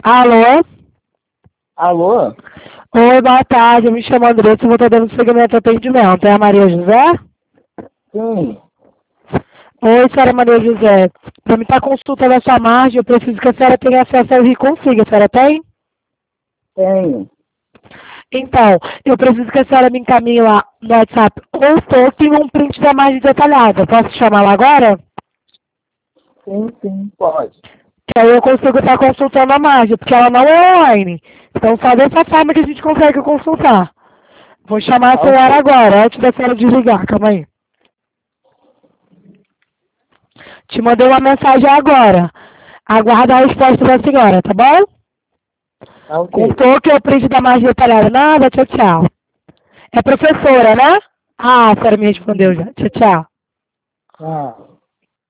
Alô? Alô? Oi, boa tarde. Eu me chamo Andressa e vou estar dando seguimento de atendimento. É a Maria José? Sim, Oi, senhora Maria José. Para me estar consultando a sua margem, eu preciso que a senhora tenha acesso ao Reconsiga. A senhora tem? tenho. Então, eu preciso que a senhora me encaminhe lá no WhatsApp ou fosse um print da margem detalhada. Posso chamá-la agora? Sim, pode. Que aí eu consigo estar consultando a margem, porque ela não é online. Então, só dessa forma que a gente consegue consultar. Vou chamar a Tá senhora ok. agora, antes da senhora desligar. Calma aí. Te mandei uma mensagem agora. Aguarda a resposta da senhora, tá bom? Tá ok. Contou que eu print da margem detalhada. Nada, tchau, tchau. É professora, né? Ah, a senhora me respondeu já. Tchau, tchau. Ah.